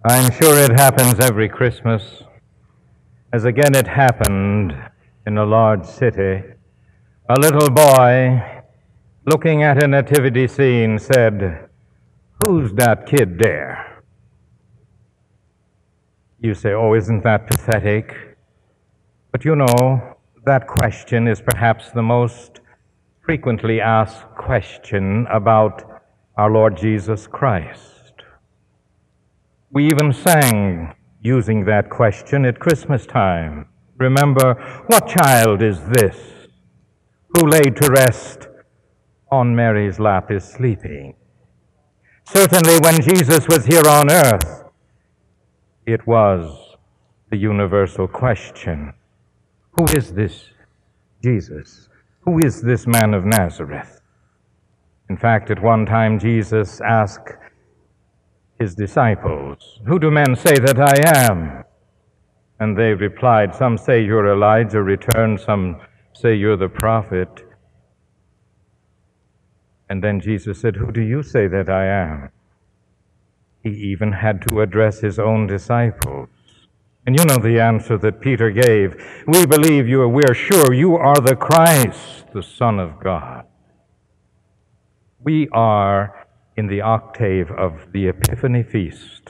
I'm sure it happens every Christmas, as again it happened in a large city. A little boy, looking at a nativity scene, said, "Who's that kid there?" You say, "Oh, isn't that pathetic?" But you know, that question is perhaps the most frequently asked question about our Lord Jesus Christ. We even sang using that question at Christmas time. Remember, what child is this who laid to rest on Mary's lap is sleeping? Certainly when Jesus was here on earth, it was the universal question. Who is this Jesus? Who is this man of Nazareth? In fact, at one time Jesus asked his disciples, "Who do men say that I am?" And they replied, "Some say you're Elijah returned, some say you're the prophet." And then Jesus said, "Who do you say that I am?" He even had to address his own disciples. And you know the answer that Peter gave. We're sure you are the Christ, the Son of God. We are in the octave of the Epiphany feast.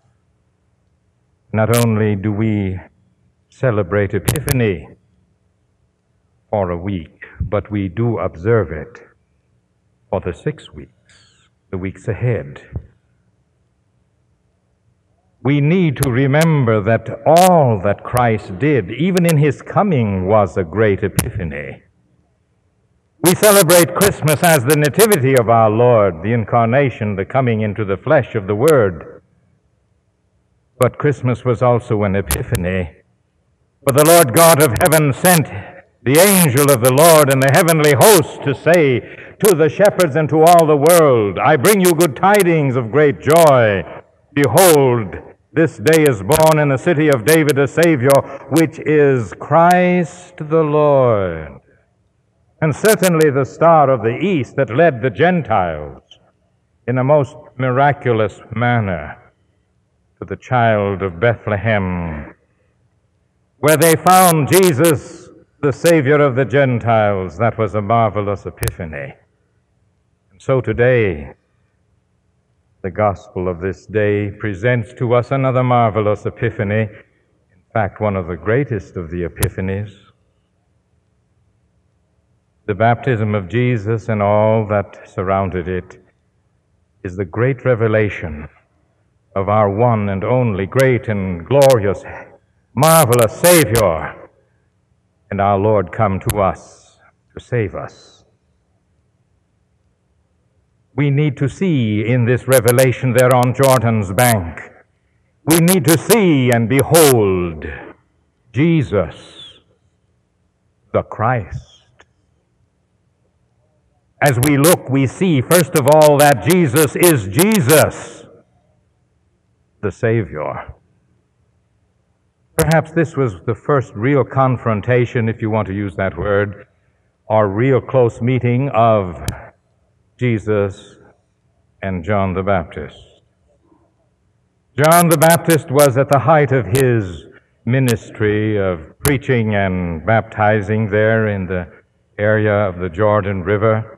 Not only do we celebrate Epiphany for a week, but we do observe it for the 6 weeks, the weeks ahead. We need to remember that all that Christ did, even in his coming, was a great epiphany. We celebrate Christmas as the nativity of our Lord, the incarnation, the coming into the flesh of the Word. But Christmas was also an epiphany. For the Lord God of heaven sent the angel of the Lord and the heavenly host to say to the shepherds and to all the world, "I bring you good tidings of great joy. Behold, this day is born in the city of David a Savior, which is Christ the Lord." And certainly the star of the east that led the Gentiles in a most miraculous manner to the child of Bethlehem, where they found Jesus, the Savior of the Gentiles. That was a marvelous epiphany. And so today, the gospel of this day presents to us another marvelous epiphany, in fact, one of the greatest of the epiphanies. The baptism of Jesus and all that surrounded it is the great revelation of our one and only great and glorious, marvelous Savior, and our Lord come to us to save us. We need to see in this revelation there on Jordan's bank, we need to see and behold Jesus, the Christ. As we look, we see, first of all, that Jesus is Jesus, the Savior. Perhaps this was the first real confrontation, if you want to use that word, or real close meeting of Jesus and John the Baptist. John the Baptist was at the height of his ministry of preaching and baptizing there in the area of the Jordan River.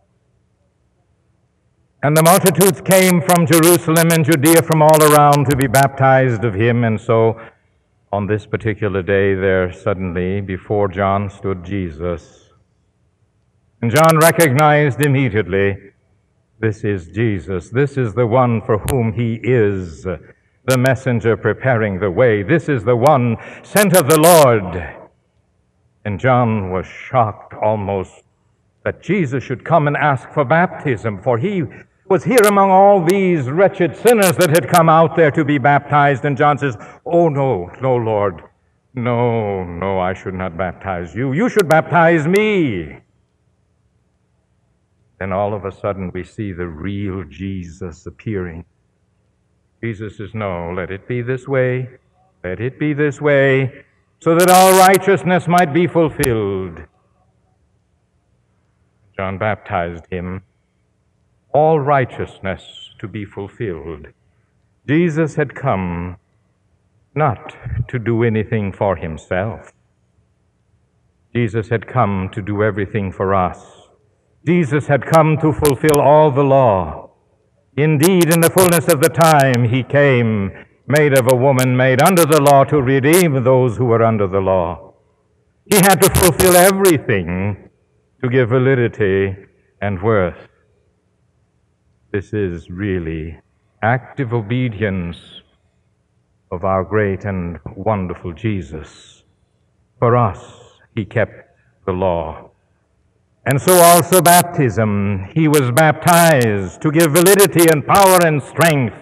And the multitudes came from Jerusalem and Judea from all around to be baptized of him. And so on this particular day there suddenly before John stood Jesus. And John recognized immediately, this is Jesus. This is the one for whom he is the messenger preparing the way. This is the one sent of the Lord. And John was shocked almost that Jesus should come and ask for baptism, for he was here among all these wretched sinners that had come out there to be baptized. And John says, "Oh, no, Lord. No, I should not baptize you. You should baptize me." Then all of a sudden we see the real Jesus appearing. Jesus says, "No, let it be this way. Let it be this way, so that all righteousness might be fulfilled." John baptized him, all righteousness to be fulfilled. Jesus had come not to do anything for himself. Jesus had come to do everything for us. Jesus had come to fulfill all the law. Indeed, in the fullness of the time, he came, made of a woman, made under the law, to redeem those who were under the law. He had to fulfill everything to give validity and worth. This is really active obedience of our great and wonderful Jesus. For us, he kept the law. And so also baptism. He was baptized to give validity and power and strength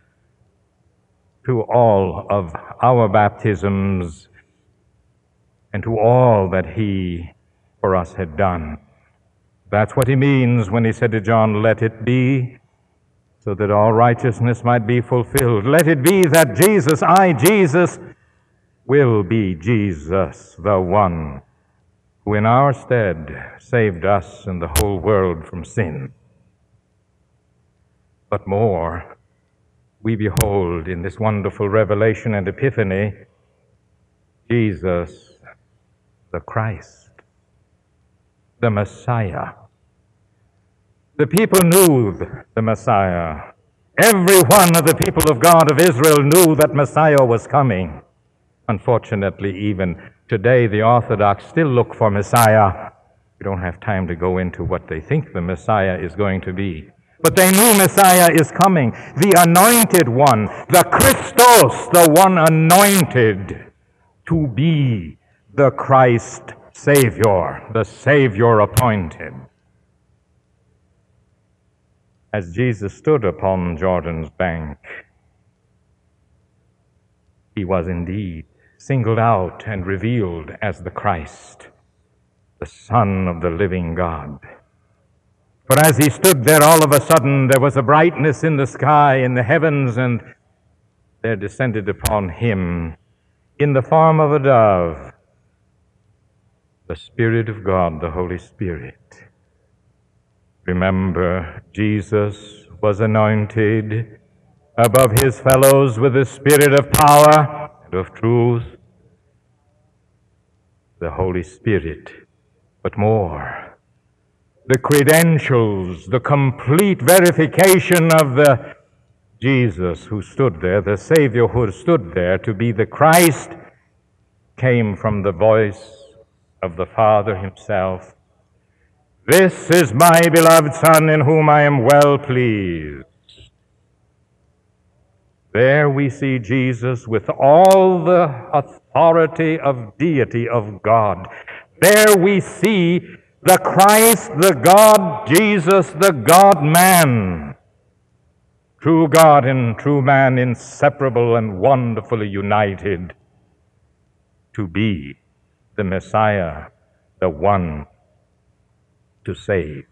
to all of our baptisms and to all that he for us had done. That's what he means when he said to John, "Let it be, so that all righteousness might be fulfilled. Let it be that Jesus, Jesus, will be Jesus, the one who in our stead saved us and the whole world from sin." But more, we behold in this wonderful revelation and epiphany, Jesus, the Christ, the Messiah. The people knew the Messiah. Every one of the people of God of Israel knew that Messiah was coming. Unfortunately, even today, the Orthodox still look for Messiah. We don't have time to go into what they think the Messiah is going to be. But they knew Messiah is coming, the anointed one, the Christos, the one anointed to be the Christ Savior, the Savior appointed. As Jesus stood upon Jordan's bank, he was indeed singled out and revealed as the Christ, the Son of the living God. For as he stood there, all of a sudden there was a brightness in the sky, in the heavens, and there descended upon him, in the form of a dove, the Spirit of God, the Holy Spirit. Remember, Jesus was anointed above his fellows with the Spirit of power and of truth, the Holy Spirit, but more, the credentials, the complete verification of the Jesus who stood there, the Savior who stood there to be the Christ, came from the voice of the Father himself. "This is my beloved Son, in whom I am well pleased." There we see Jesus with all the authority of deity of God. There we see the Christ, the God, Jesus, the God-man. True God and true man, inseparable and wonderfully united, to be the Messiah, the one to save.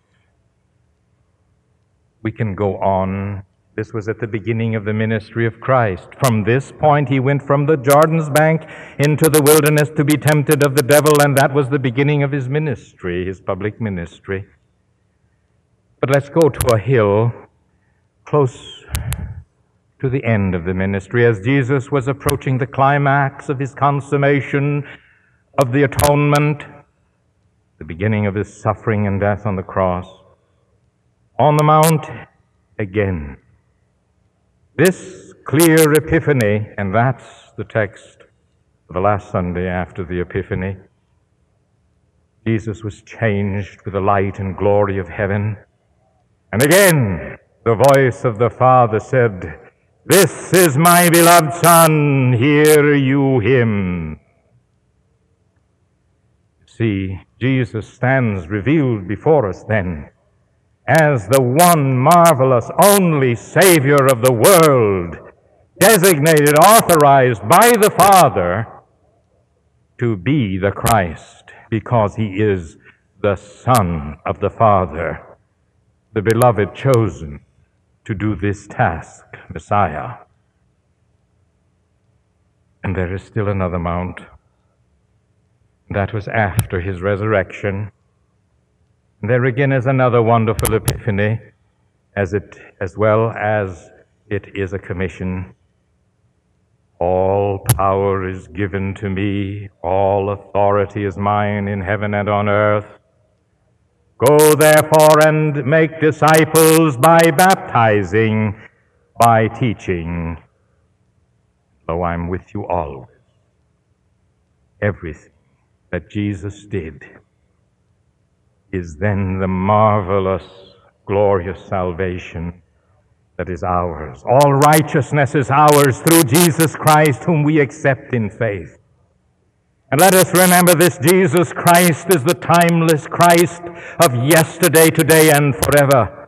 We can go on. This was at the beginning of the ministry of Christ. From this point, he went from the Jordan's bank into the wilderness to be tempted of the devil, and that was the beginning of his ministry, his public ministry. But let's go to a hill close to the end of the ministry, as Jesus was approaching the climax of his consummation of the atonement, the beginning of his suffering and death on the cross. On the mount again. This clear epiphany, and that's the text for the last Sunday after the Epiphany. Jesus was changed with the light and glory of heaven. And again, the voice of the Father said, "This is my beloved Son, hear you him." See, Jesus stands revealed before us then as the one marvelous, only Savior of the world, designated, authorized by the Father to be the Christ, because he is the Son of the Father, the beloved chosen to do this task, Messiah. And there is still another mount. That was after his resurrection. There again is another wonderful epiphany, as well as it is a commission. All power is given to me, all authority is mine in heaven and on earth. Go therefore and make disciples by baptizing, by teaching. Lo, I'm with you always. Everything that Jesus did is then the marvelous, glorious salvation that is ours. All righteousness is ours through Jesus Christ, whom we accept in faith. And let us remember this: Jesus Christ is the timeless Christ of yesterday, today, and forever.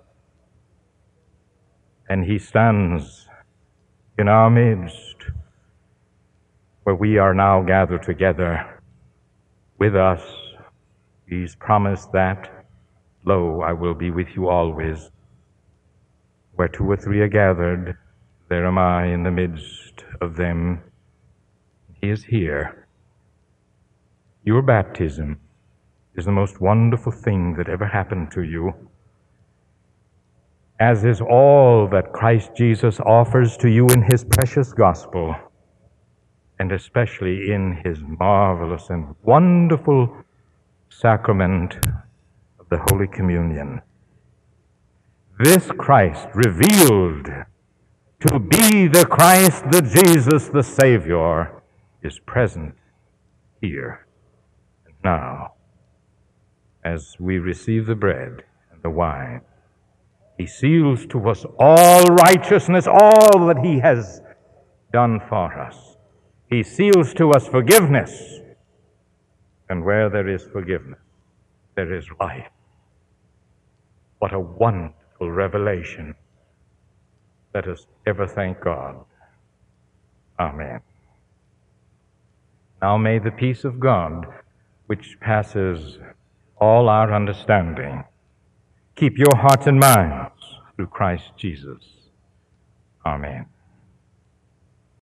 And he stands in our midst, where we are now gathered together. With us, he's promised that, lo, I will be with you always. Where two or three are gathered, there am I in the midst of them. He is here. Your baptism is the most wonderful thing that ever happened to you, as is all that Christ Jesus offers to you in his precious gospel, and especially in his marvelous and wonderful sacrament of the Holy Communion. This Christ, revealed to be the Christ, the Jesus, the Savior, is present here and now. As we receive the bread and the wine, he seals to us all righteousness, all that he has done for us. He seals to us forgiveness. And where there is forgiveness, there is life. What a wonderful revelation. Let us ever thank God. Amen. Now may the peace of God, which passes all our understanding, keep your hearts and minds through Christ Jesus. Amen.